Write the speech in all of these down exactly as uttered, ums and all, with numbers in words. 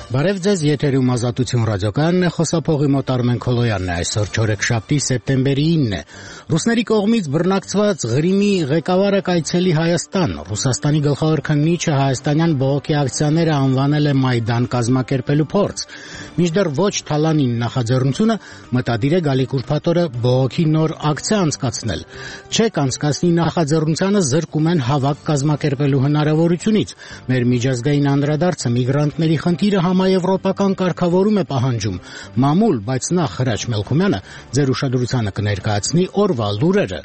Բարև ձեզ, եթերում Ազատություն ռադիոկայանն է, խոսափողի մոտ Արմեն Քոլոյանն է, այսօր չորեքշաբթի սեպտեմբերի ինը։ Ռուսների կողմից բռնակցված Ղրիմի ղեկավարը կայցելի Հայաստան, Ռուսաստանի գլխավոր քննիչը հայաստանյան բողոքի ակցիաները անվանել է Մայդան կազմակերպելու փորձ, մինչդեռ ոչ Թալանին նախաձեռնությունը մտադիր է գալիք ուրբաթ օրը բողոքի նոր ակցիա անցկացնել։ Չեկ անցկացնի նախաձեռնությանը զրկում են հավաք կազմակերպելու հնարավորությունից։ Մեր միջազգային անդրադարձը միգրանտների խնդիրը համաեվրոպական կարգավորում է պահանջում։ Մամուլ, բայց նախ Հրաչ Մելքումյանը ձեր ուշադրությանը կներկայացնի օրվա լուրերը։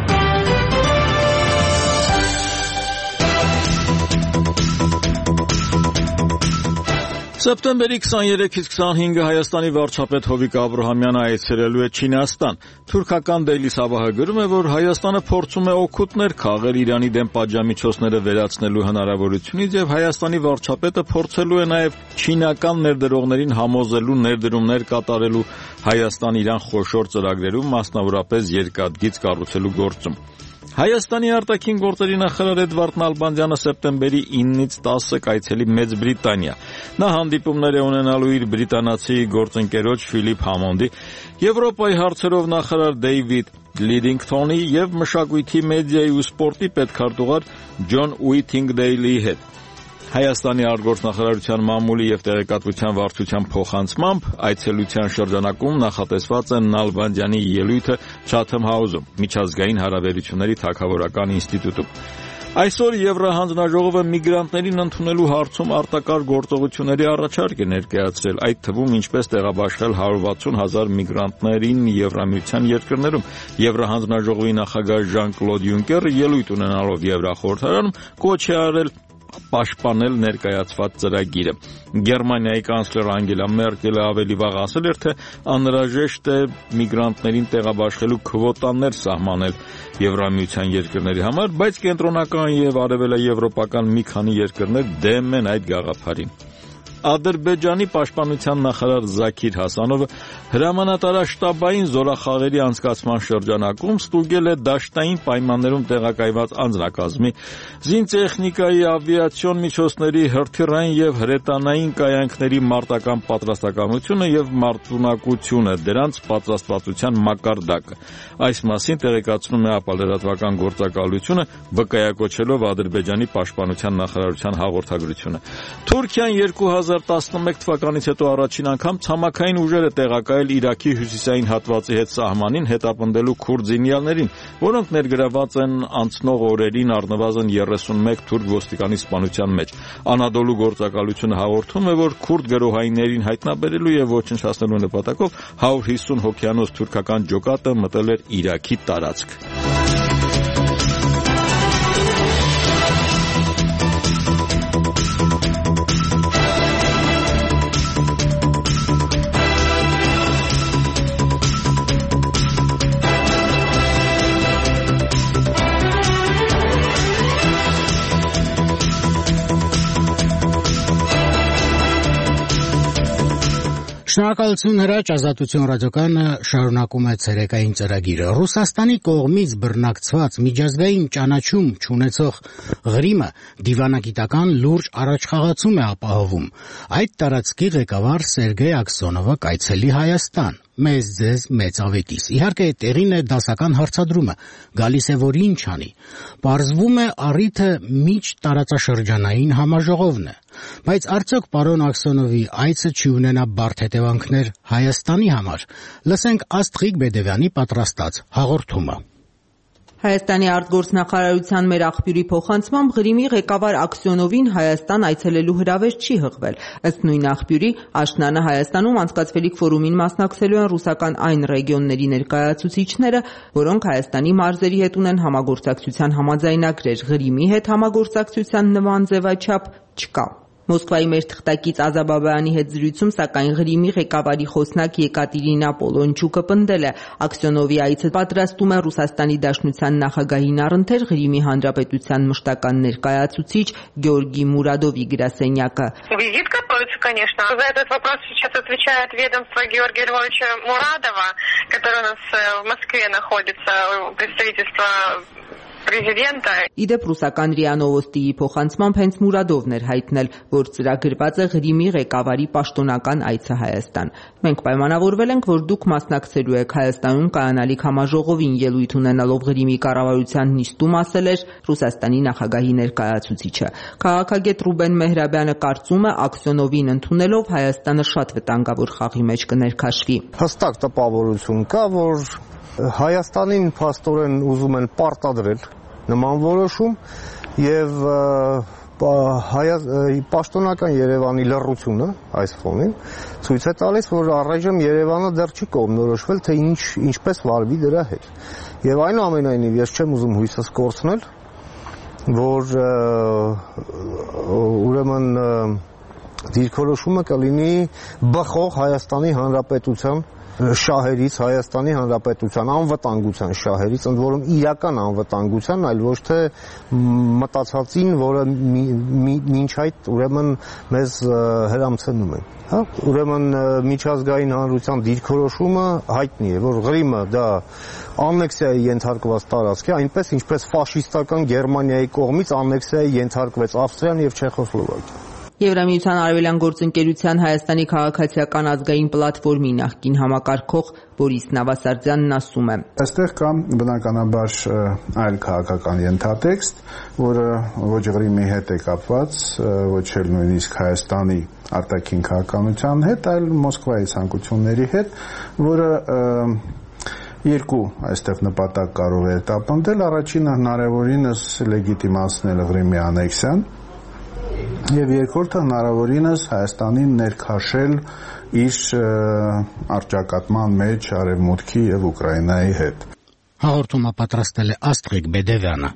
Սեպտեմբերի քսաներեքից քսանհինգը Հայաստանի վարչապետ Հովիկ Աբրահամյանը այցելելու է Չինաստան։ Թուրքական Daily Sabah-ը գրում է, որ Հայաստանը փորձում է օգուտներ քաղել Իրանի դեմ պատժամիջոցները վերացնելու հնարավորությունից եւ Հայաստանի վարչապետը փորձելու է նաեւ չինական ներդրողներին համոզելու ներդրումներ կատարելու Հայաստան-Իրան խոշոր ծրագրերում, մասնավորապես երկաթգիծ կառուցելու գործում։ Հայաստանի արտաքին գործերի նախարար Էդվարդ Նալբանդյանը սեպտեմբերի ինից տասը կայցելի Մեծ Բրիտանիա։ Նա հանդիպումներ է ունենալու իր բրիտանացի գործընկերոջ Ֆիլիպ Համոնդի, Եվրոպայի հարցերով նախարար Դեյվիդ Լիդինգթոնի եւ մշակույթի, մեդիայի ու սպորտի պետքարտուղար Ջոն Ուիթինգդեյլի հետ։ Հայաստանի արտգործնախարարության մամուլի եւ տեղեկատվության վարչության փոխանցմամբ այցելության շրջանակում նախատեսված է Նալբանդյանի ելույթը Chatham House-ում, միջազգային հարաբերությունների թագավորական ինստիտուտում։ Այսօր Եվրահանձնաժողովը միգրանտներին ընդունելու հարցում արտակարգ գործողությունների առաջարկ է ներկայացրել, այդ թվում ինչպես տեղաբաշխել հարյուր վաթսուն հազար միգրանտներին Եվրամիության երկրներում։ Եվրահանձնաժողովի նախագահ Ժան-Կլոդ Յունկերը ելույթ ունենալով Եվրախորհրդարանում կոչ է արել պաշտպանել ներկայացված ծրագիրը։ Գերմանիայի կանցլեր Անգելա Մերկելը ավելի վաղ ասել էր, թե անհրաժեշտ է միգրանտներին տեղաբաշխելու քվոտաներ սահմանել Եվրամիության երկրների համար, բայց կենտրոնական եւ արևելաեվրոպական մի քանի երկրներ դեմ են այդ գաղափարին։ Ադրբեջանի պաշտպանության նախարար Զաքիր Հասանովը հրամանատարաշտաբային զորախաղերի անցկացման շրջանակում ստուգել է դաշտային պայմաններում տեղակայված անձնակազմի, զինտեխնիկայի, ավիացիոն միջոցների, հրթիռային եւ հրետանային կայանքների մարտական պատրաստակամությունը եւ մարտունակությունը, դրանց պատրաստվածության մակարդակը։ Այս մասին տեղեկացնում է ապալրատվական գործակալությունը, վկայակոչելով Ադրբեջանի պաշտպանության նախարարության հաղորդագրությունը։ Թուրքիան երկու հազար տասնմեկ թվականից հետո առաջին անգամ ցամաքային ուժեր է տեղակայել Իրաքի հյուսիսային հատվածի հետ սահմանին հետապնդելու քուրդ զինյալներին, որոնք ներգրաված են անցնող օրերին առնվազն երեսունմեկ թուրք ոստիկանի սպանության մեջ։ Անադոլու գործակալությունը հաղորդում է, որ քուրդ գրոհայիններին հայտնաբերելու եւ ոչնչացնելու նպատակով հարյուր հիսուն հոգյանոց թուրքական ջոկատը մտել էր Իրաքի տարածք։ Շնորհակալություն Հրաչ, Ազատություն ռադիոկայանը շարունակում է ցերեկային ծրագիրը։ Ռուսաստանի կողմից բռնակցված միջազգային ճանաչում չունեցող Ղրիմը դիվանագիտական լուրջ առաջխաղացում է ապահովում։ Այդ տարածքի ղեկավար Սերգեյ Աքսյոնովը կայցելի Հայաստան։ Մեզ ձեզ մեծ ավետիս։ Իհարկե տեղին է դասական հարցադրումը, գալիս է որ ինչ անի։ Պարզվում է առիթը միջ տարածաշրջանային համաժողովն է։ Բայց արդյոք պարոն Աքսյոնովի այցը չի ունենա բարդ հետևանքներ Հայաստանի համար։ Լսենք Աստղիկ Բեդևյանի պատրաստած հաղորդումը։ Հայաստանի արտգործնախարարության մեր աղբյուրի փոխանցմամբ Ղրիմի ղեկավար Աքսյոնովին Հայաստան այցելելու հրավեր չի հղվել։ Ըստ նույն աղբյուրի, աշնանը Հայաստանում անցկացվելիք ֆորումին մասնակցելու են ռուսական այն ռեգիոնների ներկայացուցիչները, որոնք Հայաստանի մարզերի հետ ունեն համագործակցության համաձայնագրեր։ Ղրիմի հետ համագործակցության նման ձևաչափ չկա։ Մոսկվայի մեր թղթակից Ազաբաբայանի հետ զրույցում, սակայն Ղրիմի ղեկավարի խոսնակ Եկատերինա Պոլոնչուկը պնդել է, Աքսյոնովի այցը պատրաստում է Ռուսաստանի Դաշնության նախագահին առընթեր Ղրիմի Հանրապետության մշտական ներկայացուցիչ Գեորգի Մուրադովի գրասենյակը։ Визит готовится, конечно. За этот вопрос сейчас отвечает ведомство Георгия Львовича Мурадова, который у нас в Москве находится, представительство президента. Իդեպ ռուսական րիա Նովոստիի փոխանցմամբ հենց Մուրադովն էր հայտնել, որ ծրագրված է Ղրիմի ղեկավարի պաշտոնական այցը Հայաստան։ Մենք պայմանավորվել ենք, որ դուք մասնակցելու եք Հայաստանում կայանալիք համաժողովին, ելույթ ունենալով Ղրիմի կառավարության նիստում, ասել էր Ռուսաստանի նախագահի ներկայացուցիչը։ Քաղաքագետ Ռուբեն Մեհրաբյանը կարծում է, Աքսյոնովին ընդունելով Հայաստանը շատ վտանգավոր խաղի մեջ կներքաշվի։ Հստակ տպավորություն կա, որ Հայաստանին փաստորեն ուզում են պարտադրել նման որոշում եւ պաշտոնական Երևանի լռությունը այս ֆոնին ցույց է տալիս, որ առայժմ Երևանը դեռ չի կողմնորոշվել, թե ինչ ինչպես վարվի դրա հետ։ Եվ այնուամենայնիվ ես չեմ ուզում հույսս կորցնել, որ ուրեմն դիրքորոշումը կլինի բխող Հայաստանի Հանրապետության շահերից, Հայաստանի Հանրապետության անվտանգության շահերից, ընդ որում իրական անվտանգության, այլ ոչ թե մտածածին, որը մինչ այդ ուրեմն մեզ հրամցնում են։ Հա, ուրեմն միջազգային հանրության դիրքորոշումը հայտնի է, որ Ղրիմը դա անեքսիայի ենթարկված տարածք է, այնպես ինչպես ֆաշիստական Գերմանիայի կողմից անեքսիայի ենթարկվեց Ավստրիան եւ Չեխոսլովակիան։ Եվրամիության արևելյան գործընկերության Հայաստանի քաղաքացիական ազգային պլատֆորմի նախկին համակարգող Բորիս Նավասարդյանն ասում է. Այստեղ կա բնականաբար այլ քաղաքական ենթատեքստ, որը ոչ Ղրիմի հետ է կապված, ոչ էլ նույնիսկ Հայաստանի արտաքին քաղաքականության հետ, այլ Մոսկվայի ցանկությունների հետ, որը երկու այստեղ նպատակ կարող է տապանտել։ Առաջինը հնարավորինս լեգիտիմացնել Ղրիմի անեքսիան, եւ երկրորդը հնարավորինս Հայաստանին ներքաշել իր առճակատման մեջ Արևմուտքի եւ Ուկրաինայի հետ։ Հաղորդումը պատրաստել է Աստղիկ Բեդևյանը։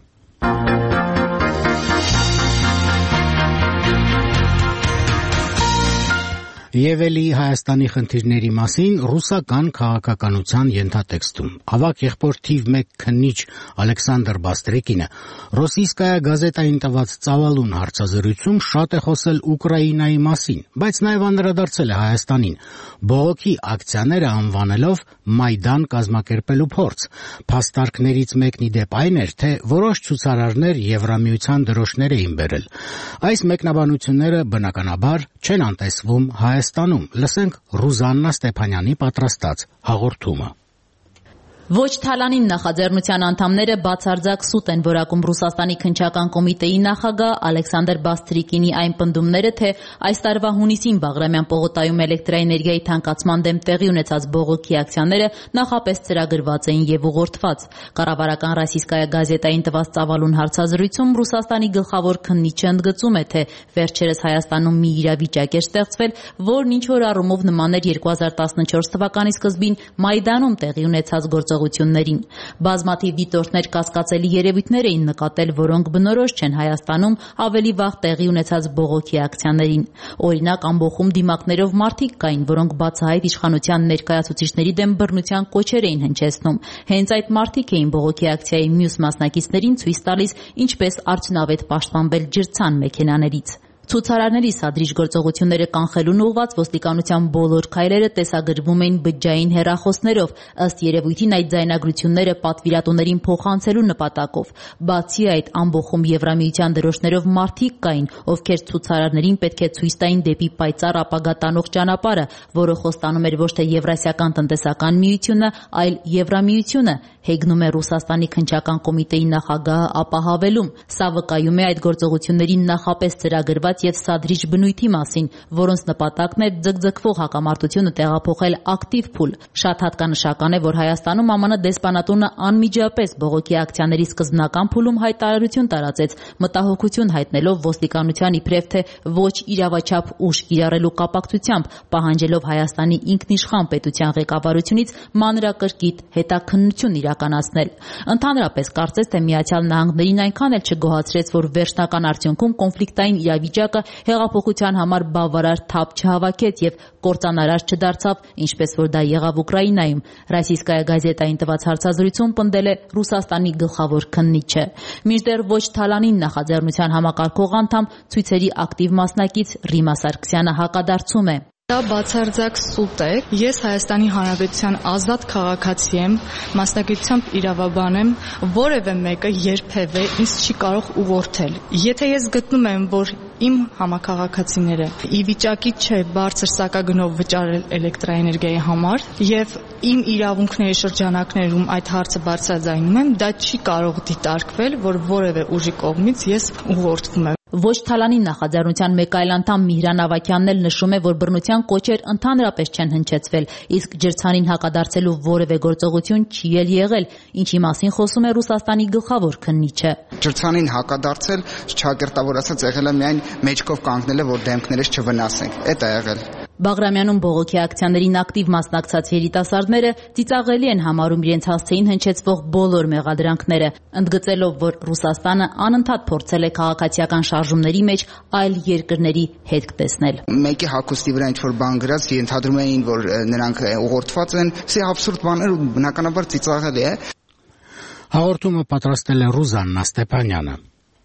Եվ էլի Հայաստանի խնդիրների մասին ռուսական քաղաքականության ենթատեքստում։ Ավակ եղբոր թիվ մեկ քննիչ Ալեքսանդր Բաստրիկինը Ռոսիյսկայա գազետային տված ծավալուն հարցազրույցում շատ է խոսել Ուկրաինայի մասին, բայց նաև անդրադարձել է Հայաստանին, բողոքի ակցիաները անվանելով Մայդան կազմակերպելու փորձ։ Փաստարկներից մեկն ի դեպ այն էր, թե որոշ ցուցարարներ Եվրամիության դրոշներ էին բերել։ Այս մեկնաբանությունները բնականաբար չեն անտեսվում Հայաստանում։ Լսենք Ռուզաննա Ստեփանյանի պատրաստած հաղորդումը։ Ոչ Թալանին նախաձեռնության անդամները բացարձակ սուտ են որակում Ռուսաստանի քննչական կոմիտեի նախագահ Ալեքսանդր Բաստրիկինի այն պնդումները, թե այս տարվա հունիսին Բաղրամյան պողոտայում էլեկտրաէներգիայի թանկացման դեմ տեղի ունեցած բողոքի ակցիաները նախապես ծրագրված էին եւ ուղղորդված։ Կառավարական Ռոսիյսկայա գազետային տված ծավալուն հարցազրույցում Ռուսաստանի գլխավոր քննիչը ընդգծում է, թե վերջերս Հայաստանում մի իրավիճակ էր ստեղծվել, որն ինչ որ առումով նման էր երկու հազար տասնչորս թվականի սկզբին Մայդանում տեղի ունեցած գործողություններին։ Բազմաթիվ դիտորդներ կասկածելի երևույթներ էին նկատել, որոնք բնորոշ չեն Հայաստանում ավելի վաղ տեղի ունեցած բողոքի ակցիաներին։ Օրինակ, ամբոխում դիմակներով մարդիկ կային, որոնք բացահայտ իշխանության ներկայացուցիչների դեմ բռնության կոչեր էին հնչեցնում։ Հենց այդ մարդիկ էին բողոքի ակցիայի մյուս մասնակիցներին ցույց տալիս, ինչպես արդյունավետ պաշտպանվել ջրցան մեքենաներից։ Ցուցարարների սադրիչ գործողությունները կանխելուն ուղղված ոստիկանության բոլոր քայլերը տեսագրվում էին բջջային հեռախոսներով, ըստ երևույթին այդ ձայնագրությունները պատվիրատուներին փոխանցելու նպատակով։ Բացի այդ, ամբոխում Եվրամիության դրոշներով մարդիկ կային, ովքեր ցուցարարներին պետք է ցույց տային դեպի պայծառ ապագա տանող ճանապարհը, որը խոստանում էր ոչ թե Եվրասիական տնտեսական միությունը, այլ Եվրամիությունը, հեգնում է Ռուսաստանի քննչական կոմիտեի նախագահը ապահավելում։ Սա վկայում է այդ գործողություններին նախապես ծրագրված եւ սադրիչ բնույթի մասին, որոնց նպատակն է ձգձգվող հակամարտությունը տեղափոխել ակտիվ փուլ։ Շատ հատկանշական է, որ Հայաստանում ԱՄՆ դեսպանատունը անմիջապես բողոքի ակցիաների սկզբնական փուլում հայտարարություն տարածեց, մտահոգություն հայտնելով ոստիկանության իբրև թե ոչ իրավաչափ ուժ կիրառելու կապակցությամբ, պահանջելով Հայաստանի ինքնիշխան պետության ղեկավարությունից մանրակրկիտ հետաքննություն իրականացնել։ Ընդհանրապես կարծես թե Միացյալ Նահանգներին այնքան էլ չգոհացրեց, որ վերջնական արդյունքում կոնֆլիկտային իրավիճակը հեղափոխության համար բավարար թափ չհավաքեց եւ կործանարար չդարձավ, ինչպես որ դա եղավ Ուկրաինայում։ Ռոսիյսկայա գազետային տված հարցազրույցում պնդել է Ռուսաստանի գլխավոր քննիչը։ Մինչդեռ ոչ Թալանին նախաձեռնության համակարգող անդամ, ցույցերի ակտիվ մասնակից Ռիմա Սարգսյանը հակադարձում է։ Դա բացարձակ սուտ է։ Ես Հայաստանի Հանրապետության ազատ քաղաքացի եմ, մասնագիտությամբ իրավաբան եմ, որևէ մեկը երբևէ ինձ չի կարող ուղղորդել։ Եթե ես գտնում եմ, որ իմ համաքաղաքացիները ի վիճակի չէ բարձր սակագնով վճարել էլեկտրաէներգիայի համար եւ իմ իրավունքների շրջանակներում այդ հարցը բարձրաձայնում եմ, դա չի կարող դիտարկվել, որ որևէ ուժի կողմից ես ուղղորդվում եմ։ Ոչ Թալանի նախաձեռնության մեկ այլ անդամ Միհրան Ավագյանն էլ նշում է, որ բռնության կոչեր ընդհանրապես չեն հնչեցվել, իսկ ջրցանին հակադարձելու որևէ գործողություն չի էլ եղել, ինչի մասին խոսում է Ռուսաստանի գլխավոր քննիչը։ Ջրցանին հակադարձել, չակերտավոր ասած, եղել է միայն մեջքով կանգնելը, որ դեմքներս չվնասենք։ Էդ է եղել։ Բաղրամյանում բողոքի ակցիաներին ակտիվ մասնակցած երիտասարդները ծիծաղելի են համարում իրենց հասցեին հնչեցվող բոլոր մեղադրանքները, ընդգծելով, որ Ռուսաստանը անընդհատ փորձել է քաղաքացիական շարժումների մեջ այլ երկրների հետք տեսնել։ Մեկի հագուստի վրա ինչ-որ բան գրած, ենթադրում էին, որ նրանք ուղղորդված են, սա абսուրդ բաներ ու բնականաբար ծիծաղելի է։ Հաղորդումը պատրաստել է Ռուզաննա Ստեփանյանը։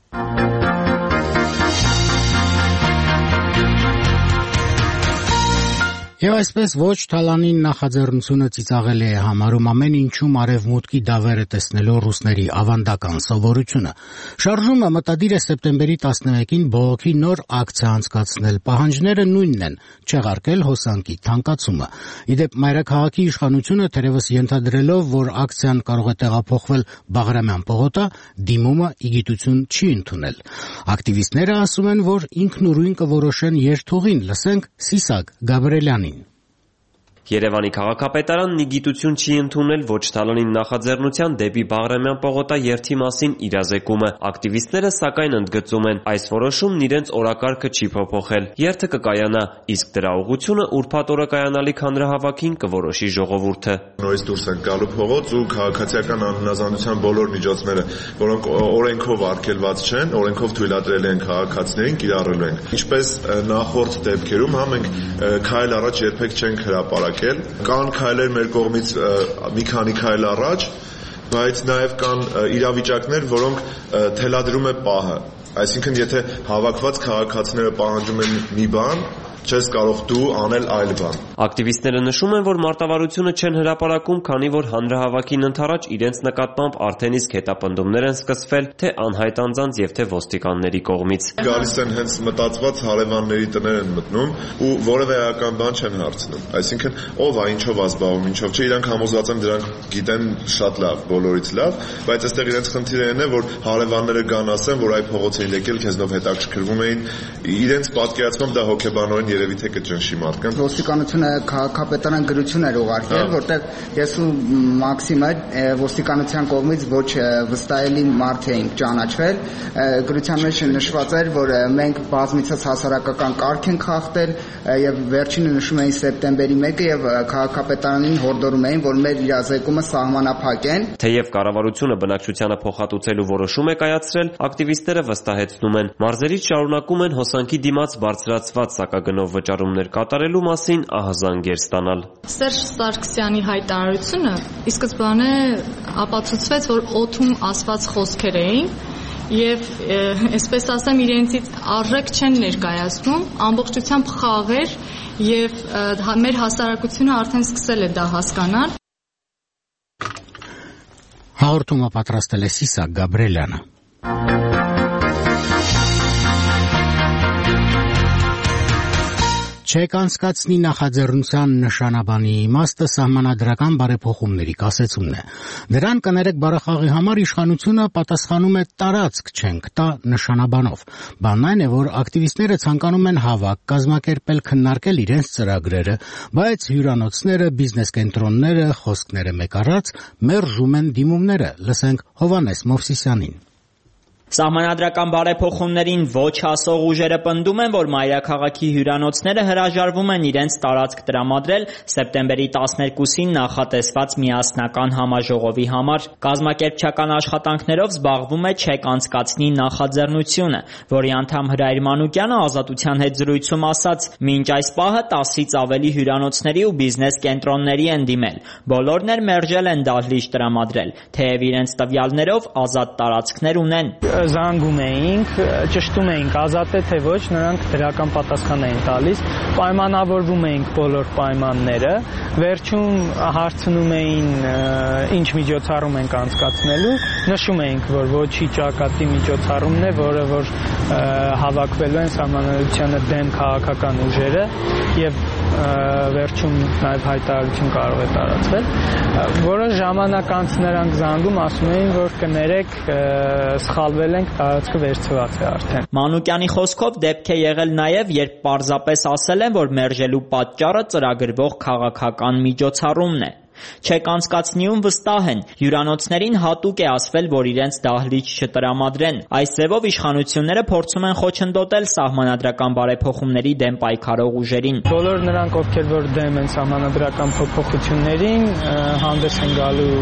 Եվ այսպես ոչ Թալանին նախաձեռնությունը ծիծաղելի է համարում ամեն ինչում արևմուտքի դավերը տեսնելով ռուսների ավանդական սովորությունը։ Շարժումը մտադիր է սեպտեմբերի տասնմեկին բողոքի նոր ակցիա անցկացնել։ Պահանջները նույնն են՝ չեղարկել հոսանքի թանկացումը։ Իդեպ մայրաքաղաքի իշխանությունը թերևս ենթադրելով, որ ակցիան կարող է տեղափոխվել Բաղրամյան պողոտա, դիմումը իգիտություն չի ընդունել։ Ակտիվիստները ասում են, որ ինքնուրույն կորոշեն երթուղին, լսենք Սիսակ Գաբրելյանին։ Երևանի քաղաքապետարանն իգիտություն չի ընդունել ոչ Թալանին նախաձեռնության դեպի Բաղրամյան պողոտա երթի մասին իրազեկումը։ Ակտիվիստները սակայն ընդգծում են, այս որոշումն իրենց օրակարգը չի փոփոխել։ Երթը կկայանա, իսկ դրա ուղղությունը ուրբաթ օրը կայանալիք հանրահավաքին կորոշի ժողովուրդը։ Նորից դուրս են գալու փողոց ու քաղաքացիական անհնազանդության բոլոր միջոցները, որոնք օրենքով արգելված չեն, օրենքով թույլատրել են քաղաքացիներին, կիրառելու են։ Ինչպես նախորդ դեպքերում, հա մենք քայլ առաջ երբեք չենք հրապարակել։ Կան քայլեր մեր կողմից մի քանի քայլ առաջ, բայց նաև կան իրավիճակներ, որոնք թելադրում է պահը։ Այսինքն, եթե հավաքված քաղաքացիները պահանջում են մի բան, չես կարող դու անել այլ բան։ Ակտիվիստները նշում են, որ մարտավարությունը չեն հրապարակում, քանի որ հանրահավաքին ընդառաջ իրենց նկատմամբ արդեն իսկ հետապնդումներ են սկսվել թե անհայտ անձանց եւ թե ոստիկանների կողմից։ Գալիս են հենց մտածված հարևանների տներ են մտնում ու որևէ էական բան չեն հարցնում։ Այսինքն, ով է, ինչով է զբաղվում, ինչով չէ, իրանք համոզված են դրանք գիտեն շատ լավ, բոլորից լավ, բայց այստեղ իրենց խնդիրն է, որ հարևանները գան ասեն, որ այ փողոց էին եկել, քեզնով հետաքրքրվում էին, իրենց պատկերացմամբ դա հոգեբանորեն երևի թե կճնշի մարդկանց։ Ոստիկանությունը քաղաքապետարան գրություն էր ուղարկել, որտեղ ես ու Մաքսիմը ոստիկանության կողմից ոչ վստահելի մարդ էինք ճանաչվել։ Գրության մեջ նշված էր, որ մենք բազմիցս հասարակական կարգ ենք խախտել եւ վերջինը նշում էին սեպտեմբերի մեկը եւ քաղաքապետարանին հորդորում էին, որ մեր իրազեկումը սահմանափակեն։ Թեև կառավարությունը բնակչությանը փոխհատուցելու որոշում է կայացրել, ակտիվիստները վստահեցնում են, մարզերից շարունակում են հոսանքի դիմաց բարձրացված սակագնով վճարումներ կատարելու մասին ահազանգեր ստանալ։ Սերժ Սարգսյանի հայտարարությունը ի սկզբանե ապացուցվեց, որ օդում ասված խոսքեր էին եւ այսպես ասեմ իրենցից արժեք չեն ներկայացնում, ամբողջությամբ խաղեր եւ մեր հասարակությունը արդեն սկսել է դա հասկանալ։ Հաղորդումը պատրաստել է Սիսակ Գաբրելյանը։ Չեք անցկացնի նախաձեռնության նշանաբանի իմաստը սահմանադրական բարեփոխումների կասեցումն է։ Դրան կներեք բառախաղի համար իշխանությունը պատասխանում է տարածք չենք տա նշանաբանով։ Բանն այն է, որ ակտիվիստները ցանկանում են հավաք կազմակերպել, քննարկել իրենց ծրագրերը, բայց հյուրանոցները, բիզնես կենտրոնները, խոսքները մեկ առած մերժում են դիմումները։ Լսենք Հովհաննես Մովսիսյանին։ Սահմանադրական բարեփոխումներին ոչ հասող ուժերը պնդում են, որ մայրաքաղաքի հյուրանոցները հրաժարվում են իրենց տարածք տրամադրել սեպտեմբերի տասներկուսին նախատեսված միասնական համաժողովի համար։ Կազմակերպչական աշխատանքներով զբաղվում է Չեք անցկացնի նախաձեռնությունը, որի անդամ Հրայր Մանուկյանը Ազատության հետ զրույցում ասաց. «Մինչ այս պահը տասից ավելի հյուրանոցների ու բիզնես կենտրոնների են դիմել։ Բոլորն էլ մերժել են դահլիճ տրամադրել, թեև իրենց տվյալներով ազատ տարածքներ ունեն»։ զանգում էինք, ճշտում էինք ազատ է թե ոչ, նրանք դրական պատասխան էին տալիս, պայմանավորվում էինք բոլոր պայմանները, վերջում հարցնում էին ինչ միջոցառում ենք անցկացնելու, նշում էինք, որ ոչի ճակատի միջոցառումն է, որը որ հավաքվելու են սահմանադրությանը դեմ քաղաքական ուժերը եւ վերջում նաև հայտարարություն կարող է տարածվել, որոշ ժամանակ անց նրանք զանգում ասում էին, որ կներեք սխալվել ենք, տարածքը վերցված է արդեն։ Մանուկյանի խոսքով դեպք է եղել նաև, երբ պարզապես ասել են, որ մերժելու պատճառը ծրագրվող քաղաքական միջոցառումն է։ Չեք անցկացնիում վստահ են, հյուրանոցներին հատուկ է ասվել, որ իրենց դահլիճ չտրամադրեն։ Այս ձևով իշխանությունները փորձում են խոչընդոտել սահմանադրական բարեփոխումների դեմ պայքարող ուժերին։ Բոլոր նրանք, ովքեր որ դեմ են սահմանադրական փոփոխություններին, հանդես են գալու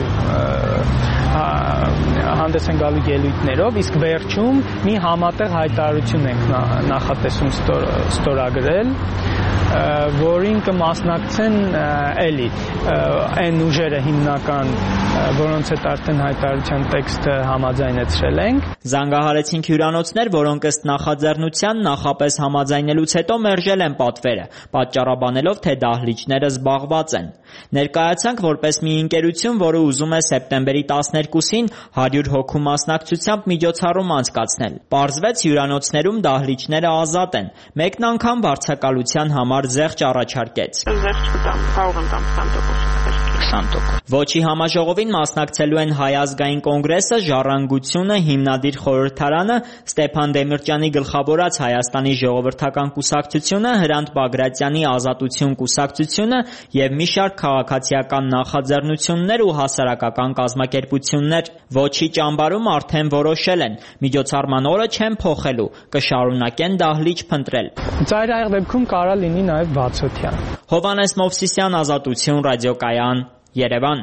հանդես են գալու ելույթներով, իսկ վերջում մի համատեղ հայտարարություն ենք նախատեսում ստորագրել, որին կմասնակցեն էլի այն ուժերը հիմնական, որոնց հետ արդեն հայտարարության տեքստը համաձայնեցրել ենք։ Զանգահարեցինք հյուրանոցներ, որոնք ըստ նախաձեռնության նախապես համաձայնելուց հետո մերժել են պատվերը, պատճառաբանելով, թե դահլիճները զբաղված են։ Ներկայացանք որպես մի ընկերություն, որը ուզում է սեպտեմբերի տասներկուսին հարյուր հոգու մասնակցությամբ միջոցառում անցկացնել։ Պարզվեց հյուրանոցներում դահլիճները ազատ են։ Մեկն անգամ վարձակալության համար զեղչ առաջարկեց։ Զեղչ կտամ, կարող եմ տամ քսան տոկոս։ Ոչի համաժողովին մասնակցելու են Հայ ազգային կոնգրեսը, Ժառանգությունը, Հիմնադիր խորհրդարանը, Ստեփան Դեմիրճյանի գլխավորած Հայաստանի ժողովրդական կուսակցությունը, Հրանտ Բագրատյանի Ազատություն կուսակցությունը եւ մի շարք քաղաքացիական նախաձեռնություններ ու հասարակական կազմակերպություններ։ Ոչի ճամբարում արդեն որոշել են, միջոցառման օրը չեն փոխելու, կշարունակեն դահլիճ փնտրել։ Ծայրահեղ դեպքում կարա լինի նաեւ բացօթյա։ Հովհաննես Մովսիսյան, Ազատություն, ռադիոկայան, Երևան։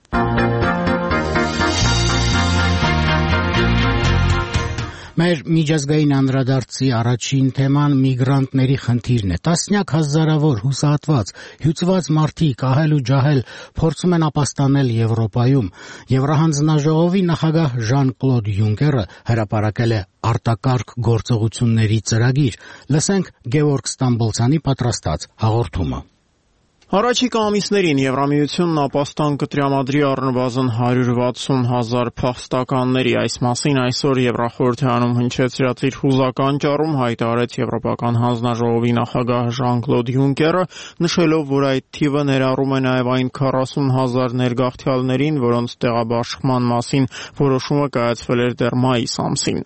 Մեր միջազգային անդրադարձի առաջին թեման միգրանտների խնդիրն է։ Տասնյակ հազարավոր հուսահատված, հյուծված մարդիկ ահել ու ջահել փորձում են ապաստանել Եվրոպայում։ Եվրահանձնաժողովի նախագահ Ժան-Կլոդ Յունկերը հրապարակել է արտակարգ գործողությունների ծրագիր։ Լսենք Գևորգ Ստամբոլցյանի պատրաստած հաղորդումը։ Առաջիկա ամիսներին Եվրամիությունն ապաստան կտրամադրի առնվազն հարյուր վաթսուն հազար փախստականների։ Այս մասին այսօր Եվրախորհրդարանում հնչեցրած իր հուզական ճառում հայտարարեց Եվրոպական հանձնաժողովի նախագահ Ժան-Կլոդ Յունկերը, նշելով, որ այդ թիվը ներառում է նաև այն քառասուն հազար ներգաղթյալներին, որոնց տեղաբաշխման մասին որոշումը կայացվել էր դեռ մայիս ամսին։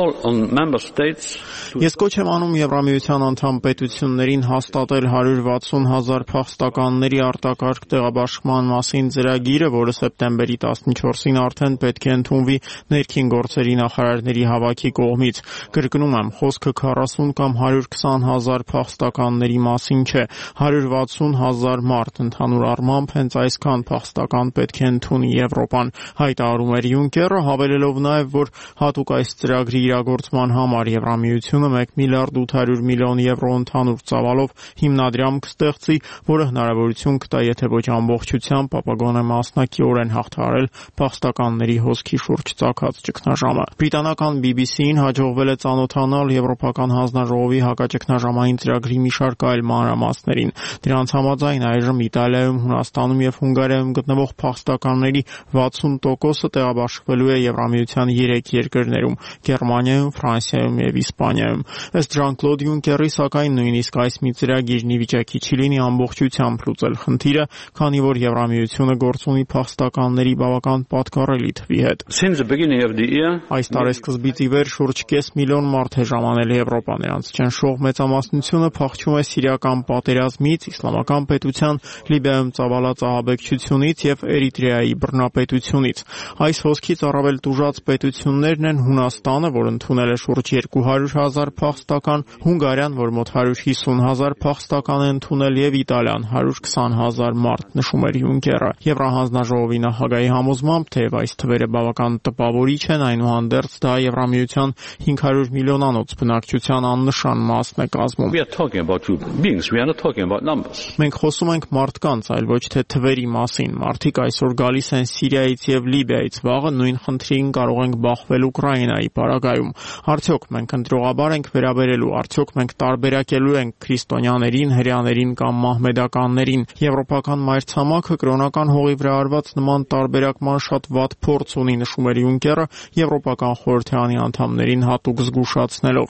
Ես կոչ եմ անում Եվրամիության անդամ պետություններին հաստատել հարյուր վաթսուն հազար փախստականների արտակարգ տեղաբաշխման մասին ծրագիրը, որը սեպտեմբերի տասնչորսին արդեն պետք է ընդունվի ներքին գործերի նախարարների հավաքի կողմից։ Կրկնում եմ, խոսքը քառասուն կամ հարյուր քսան հազար փախստականների մասին չէ, հարյուր վաթսուն հազար մարդ, ընդհանուր առմամբ հենց այսքան փախստական պետք է ընդունի Եվրոպան, հայտարարում էր Յունկերը, հավելելով նաև, որ հատուկ այս ծրագրի իրագործման համար Եվրամիությունը մեկ միլիարդ ութ հարյուր միլիոն եվրո ընդհանուր ծավալով հիմնադրամ կստեղծի, որը հնարավորություն կտա, եթե ոչ ամբողջությամբ, ապա գոնե մասնակիորեն հաղթահարել փախստականների հոսքի շուրջ ծագած ճգնաժամը։ Բրիտանական բի բի սի-ին հաջողվել է ծանոթանալ Եվրոպական հանձնաժողովի հակաճգնաժամային ծրագրի մի շարք այլ մանրամասներին։ Դրանց համաձայն այժմ Իտալիայում, Հունաստանում եւ Հունգարիայում գտնվող փախստականների վաթսուն տոկոսը տեղաբաշխվելու է Եվրամիության երեք երկրներում՝ Գերմանիայում, Ֆրանսիայում եւ Իսպանիայում։ Ըստ Ժան-Կլոդ Յունկերի, սակայն նույնիսկ այս մի ծրագիրն ի վիճակի չի լինի ամբողջությամբ լուծել խնդիրը, քանի որ Եվրամիությունը գործ ունի փախստականների բավական պատկառելի թվի հետ։ Այս տարեսկզբից ի վեր շուրջ կես միլիոն մարդ է ժամանել Եվրոպա, նրանց ճնշող մեծամասնությունը փախչում է սիրիական պատերազմից, իսլամական պետության, Լիբիայում ծավալած ահաբեկչությունից եւ Էրիտրեայի բռնապետությունից։ Այս հոսքից առավել տուժած պետություններն են Հունաստանը, որ ընդունել է շուրջ երկու հարյուր հազար փախստական, Հունգարիան, որ մոտ հարյուր հիսուն հազար փախստական է ընդունել, եւ Իտալիան, հարյուր քսան հազար մարդ, նշում էր Յունկերը։ Եվրահանձնաժողովի նախագահի համոզմամբ, թեև այս թվերը բավական տպավորիչ են, այնուհանդերձ դա Եվրամիության հինգ հարյուր միլիոնանոց բնակչության աննշան մասն է կազմում։ Մենք խոսում ենք մարդկանց, այլ ոչ թե թվերի մասին։ Մարդիկ այսօր գալիս են Սիրիայից եւ Լիբիայից, վաղը նույն խնդրին կարող ենք բախվել Ուկրաինայի պարագայում։ Արդյոք մենք ընտրողաբար ենք վերաբերելու, արդյոք մենք տարբերակելու ենք քրիստոնյաներին, հրեաներին կամ մահմեդականներին։ Եվրոպական մայրցամաքը կրոնական հողի վրա արված նման տարբերակման շատ վատ փորձ ունի, նշում էր Յունկերը, Եվրոպական խորհրդարանի անդամներին հատուկ զգուշացնելով։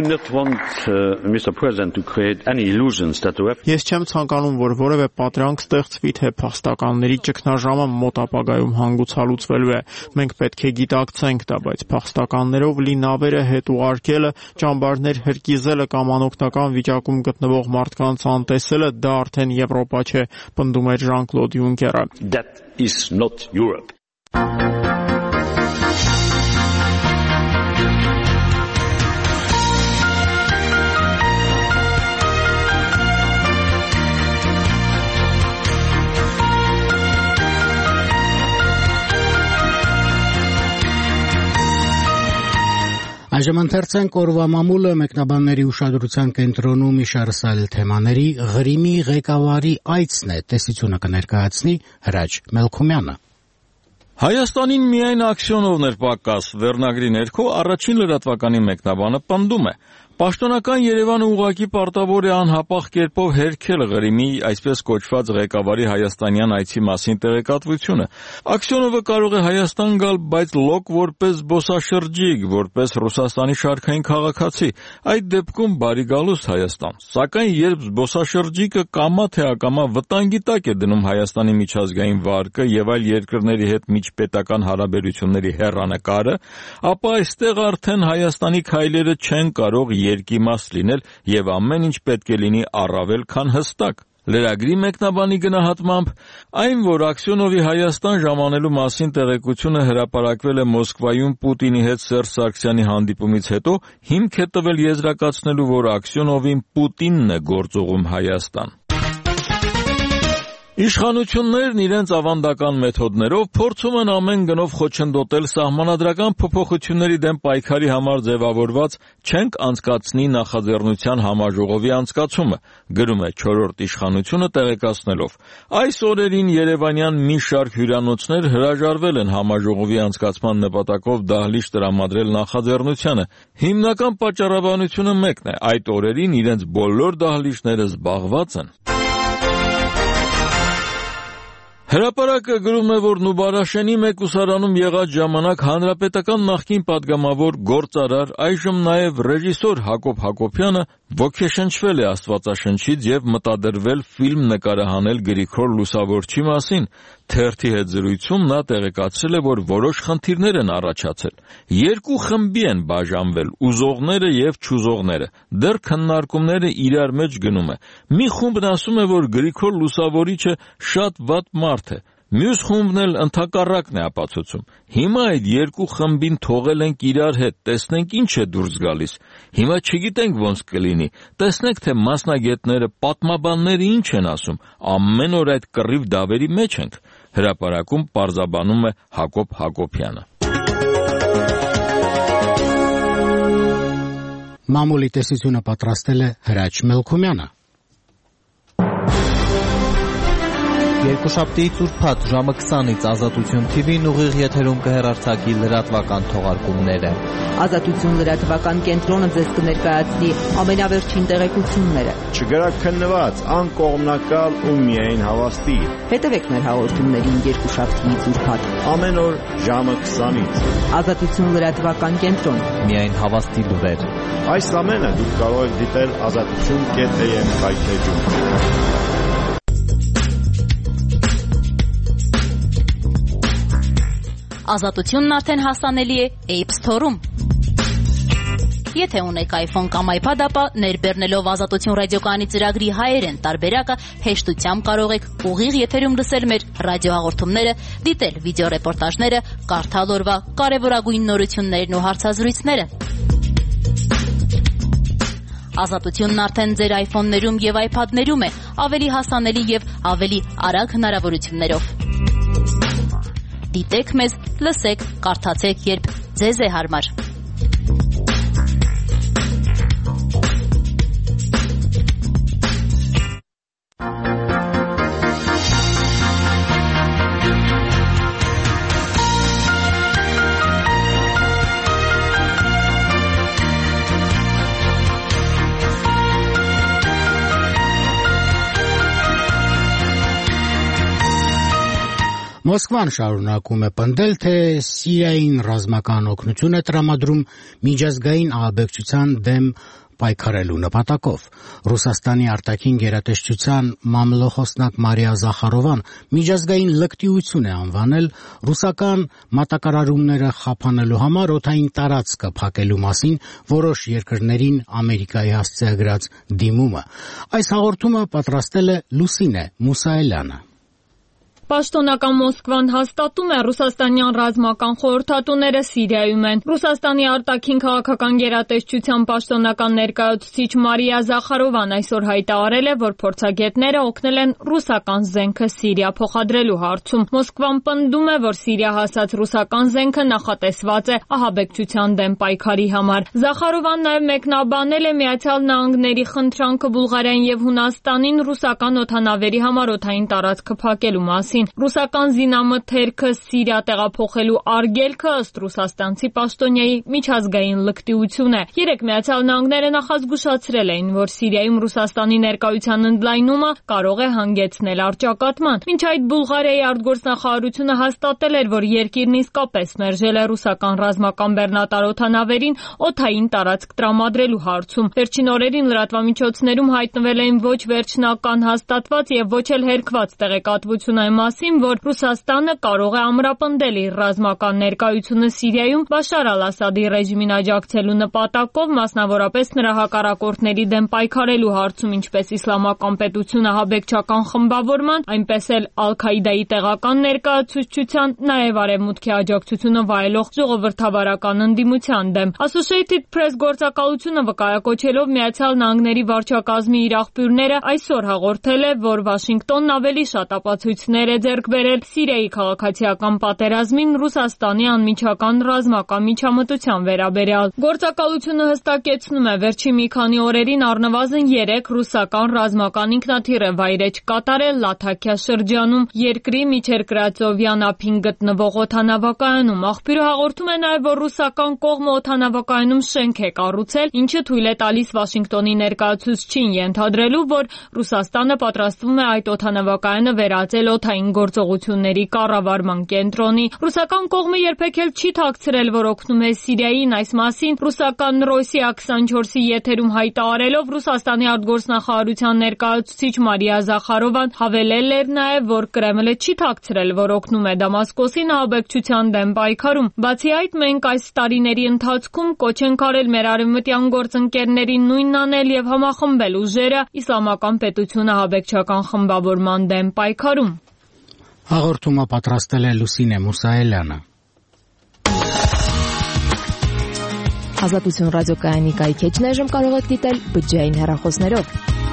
Ես չեմ ցանկանում, որ որևէ պատրանք ստեղծվի, թե փախստականների ճգնաժամը մոտ ապագայում հանգուցալուծվելու է։ Մենք պետք է գիտակցենք դա, բայց փախստականներով լի նավերը հետ ուղարկելը, ճամբարներ հրկիզելը կամ անօգնական վիճակում գտնվող մարդկանց անտեսելը դա արդեն Եվրոպա չէ, պնդում էր Ժան-Կլոդ Յունկերը։ That is not Europe. Այժմ ընթերցենք օրվա մամուլը մեկնաբանների ուշադրության կենտրոնում մի շարք այլ թեմաների Ղրիմի ղեկավարի այցն է, տեսությունը կներկայացնի Հրաչ Մելքումյանը։ Հայաստանին միայն ակսիոնովն էր պակաս, վերնագրի ներքո առաջին լրատվականի մեկնաբանը պնդում է. Պաշտոնական Երևանը ուղղակի պարտավոր է անհապաղ կերպով հերքել Ղրիմի այսպես կոչված ղեկավարի հայաստանյան այցի մասին տեղեկատվությունը։ Ակսիոնովը կարող է Հայաստան գալ, բայց լոկ որպես զբոսաշրջիկ, որպես Ռուսաստանի շարքային քաղաքացի, այդ դեպքում բարի գալուստ Հայաստան։ Սակայն երբ զբոսաշրջիկը կամա թե ակամա վտանգի տակ է դնում Հայաստանի միջազգային վարկը եւ այլ երկրների հետ միջպետական հարաբերությունների հեռանկարը, ապա այստեղ արդեն Հայաստանի քայլերը չեն կարող երկիմաց լինել եւ ամեն ինչ պետք է լինի առավել քան հստակ։ Լրագրի մեկնաբանի գնահատմամբ, այն, որ Ակսիոնովի Հայաստան ժամանելու մասին տեղեկությունը հրապարակվել է Մոսկվայում Պուտինի հետ Սերժ Սարգսյանի հանդիպումից հետո, հիմք է տվել եզրակացնելու, որ Ակսիոնովին Պուտինն է գործուղում Հայաստան։ Իշխանություններն իրենց ավանդական մեթոդներով փորձում են ամեն գնով խոչընդոտել սահմանադրական փոփոխությունների դեմ պայքարի համար ձևավորված չենք անցկացնի նախաձեռնության համաժողովի անցկացումը, գրում է չորրորդ իշխանությունը տեղեկացնելով։ Այս օրերին երևանյան մի շարք հյուրանոցներ հրաժարվել են համաժողովի անցկացման նպատակով դահլիճ տրամադրել նախաձեռնությանը։ Հիմնական պատճառաբանությունը մեկն է, այդ օրերին իրենց բոլոր դահլիճները զբաղված են։ Հրապարակը գրում է, որ Նուբարաշենի մեկուսարանում եղած ժամանակ հանրապետական նախկին падգամավոր գործարար, այժմ նաև ռեժիսոր Հակոբ Հակոբյանը ոգեշնչվել է Աստվածաշնչից եւ մտադրվել ֆիլմ նկարահանել Գրիգոր Լուսավորչի մասին։ Թերթի հետ զրույցում նա տեղեկացրել է, որ որոշ խնդիրներ են առաջացել։ Երկու խմբի են բաժանվել՝ ուզողները եւ չուզողները։ Դեռ քննարկումները իրար մեջ գնում է։ Մի խումբն ասում է, որ Գրիգոր Լուսավորիչը շատ վատ մարդ է։ Մյուս խումբն էլ ընդհակառակն է ապացուցում։ Հիմա այդ երկու խմբին թողել ենք իրար հետ, տեսնենք ինչ է դուրս գալիս։ Հիմա չգիտենք ոնց կլինի։ Տեսնենք, թե մասնագետները, պատմաբանները ինչ են ասում։ Ամեն օր այդ կռիվ դավերի մեջ ենք։ Հրապարակում պարզաբանում է Հակոբ Հակոբյանը։ Մամուլի տեսությունը պատրաստել է Հրաչ Մելքումյանը։ Երկուշաբթիից ուրբաթ ժամը քսանից Ազատություն թի վին ուղիղ եթերում կհեռարձակի լրատվական թողարկումները։ Ազատություն լրատվական կենտրոնը ձեզ կներկայացնի ամենավերջին տեղեկությունները։ Չգրաքննված, անկողմնակալ ու միայն հավաստի։ Հետևեք մեր հաղորդումներին երկուշաբթիից ուրբաթ ամեն օր ժամը քսանից։ Ազատություն լրատվական կենտրոն։ Միայն հավաստի լուրեր։ Այս ամենը դուք կարող եք դիտել ազատություն կետ էմ հայթեջում։ Ազատությունն արդեն հասանելի է App Store-ում։ Եթե ունեք iPhone կամ iPad, ապա ներբեռնելով Ազատություն ռադիոկայանի ծրագրի հայերեն տարբերակը հեշտությամբ կարող եք ուղիղ եթերում լսել մեր ռադիոհաղորդումները, դիտել վիդեոռեպորտաժները, կարդալ օրվա կարևորագույն նորություններն ու հարցազրույցները։ Ազատությունն արդեն ձեր iPhone-ներում եւ iPad-ներում է, ավելի հասանելի եւ ավելի արագ հնարավորություններով։ Դիտեք մեզ, լսեք, կարդացեք, երբ ձեզ է հարմար։ Մոսկվան շարունակում է պնդել, թե Սիրիային ռազմական օգնություն է տրամադրում միջազգային ահաբեկչության դեմ պայքարելու նպատակով։ Ռուսաստանի արտաքին գերատեսչության մամլոխոսնակ Մարիա Զախարովան միջազգային լկտիություն է անվանել ռուսական մատակարարումները խափանելու համար օդային տարածքը փակելու մասին որոշ երկրներին Ամերիկայի հասցեագրած դիմումը։ Այս հաղորդումը պատրաստել է Լուսինե Մուսայելյանը։ Պաշտոնական Մոսկվան հաստատում է ռուսաստանյան ռազմական խորհրդատուները Սիրիայում են։ Ռուսաստանի արտաքին քաղաքական գերատեսչության պաշտոնական ներկայացուցիչ Մարիա Զախարովան այսօր հայտարարել է, որ փորձագետները օգնել են ռուսական զենքը Սիրիա փոխադրելու հարցում։ Մոսկվան պնդում է, որ Սիրիա հասած ռուսական զենքը նախատեսված է ահաբեկչության դեմ պայքարի համար։ Զախարովան նաև մեկնաբանել է Միացյալ Նահանգների խնդրանքը Բուլղարիային եւ Հունաստանին ռուսական օդանավերի համար օդային տարածքը փակելու մասին։ Ռուսական զինամթերքը Սիրիա տեղափոխելու արգելքը ըստ ռուսաստանցի պաշտոնյայի միջազգային լկտիություն է։ Երեք Միացյալ Նահանգները նախազգուշացրել էին, որ Սիրիայում Ռուսաստանի ներկայության ընդլայնումը կարող է հանգեցնել առճակատման։ Մինչ այդ Բուլղարիայի արտգործնախարարությունը հաստատել էր, որ երկիրն իսկապես մերժել է ռուսական ռազմական բեռնատար օդանավերին օդային տարածք տրամադրելու հարցում։ Վերջին օրերին լրատվամիջոցներում հայտնվել էին ոչ վերջնական հաստատված եւ ոչ էլ հերքված տեղեկատվություն այն մասին, որ Ռուսաստանը կարող է ամրապնդել իր ռազմական ներկայությունը Սիրիայում Բաշար Ալ-Ասադի ռեժիմին աջակցելու նպատակով, մասնավորապես նրա հակառակորդների դեմ պայքարելու հարցում, ինչպես Իսլամական պետությունը ահաբեկչական խմբավորման, այնպես էլ Ալ-Քաիդայի տեղական ներկայացուցչության, նաև Արևմուտքի աջակցությունը վայելող ժողովրդավարական ընդդիմության դեմ։ Associated Press գործակալությունը վկայակոչելով Միացյալ Նահանգների վարչակազմի իր աղբյուրները այսօր հաղորդել է, որ Վաշինգտոնն ավելի շատ ապացույցներ է ձեռք բերել Սիրիայի քաղաքացիական պատերազմին Ռուսաստանի անմիջական ռազմական միջամտության վերաբերյալ։ Գործակալությունը հստակեցնում է, վերջին մի քանի օրերին առնվազն երեք ռուսական ռազմական ինքնաթիռ է վայրէջք կատարել Լաթաքիա շրջանում, երկրի միջերկրածովյան ափին գտնվող օդանավակայանում։ Աղբյուրը հաղորդում է նաև, որ ռուսական կողմը օդանավակայանում շենք է կառուցել, ինչը թույլ է տալիս Վաշինգտոնի ներկայացուցչին ենթադրելու, որ Ռուսաստանը պատրաստվում է այդ օդանավակայանը վերածել օդային գործողությունների կառավարման կենտրոնի։ Ռուսական կողմը երբեք էլ չի թաքցրել, որ օգնում է Սիրիային, այս մասին ռուսական Ռոսիա քսանչորսի եթերում հայտարարելով Ռուսաստանի արտգործնախարարության ներկայացուցիչ Մարիա Զախարովան հավելել էր նաև, որ Կրեմլը չի թաքցրել, որ օգնում է Դամասկոսին ահաբեկչության դեմ պայքարում։ Բացի այդ, մենք այս տարիների ընթացքում կոչ ենք արել մեր արևմտյան գործընկերներին նույնն անել եւ համախմբել ուժերը Իսլամական պետությունը ահաբեկչական խմբավորման դեմ պայքարում։ Հաղորդումը պատրաստել է Լուսինե Մուսայելյանը։ Ազատություն ռադիոկայանի կայքեջն այժմ կարող եք դիտել բջջային հեռախոսներով։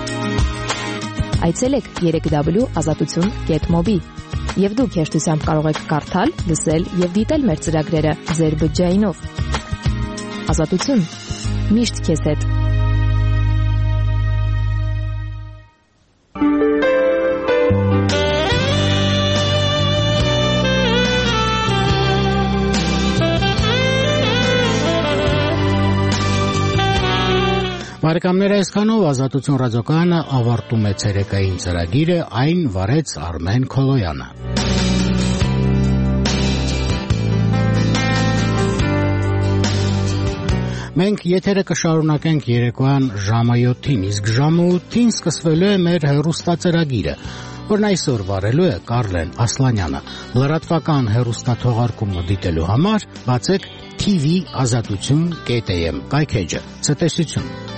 Այցելեք երեք w ազատություն կետ մոբի եւ դուք հեշտությամբ կարող եք կարդալ, լսել եւ դիտել մեր ծրագրերը ձեր բջջայինով։ Ազատություն միշտ քեզ հետ։ Բարեկամներ, այսքանով Ազատություն ռադիոկայանը ավարտում է ցերեկային ծրագիրը, այն վարեց Արմեն Քոլոյանը։ Մենք եթերը կշարունակենք երեկոյան ժամը յոթին, իսկ ժամը ութին սկսվելու է մեր հեռուստածրագիրը, որն այսօր վարելու է Կարլեն Ասլանյանը։ Լրատվական հեռուստաթողարկումը դիտելու համար բացեք T V ազատություն կետ am կայքեջը։ Ցտեսություն։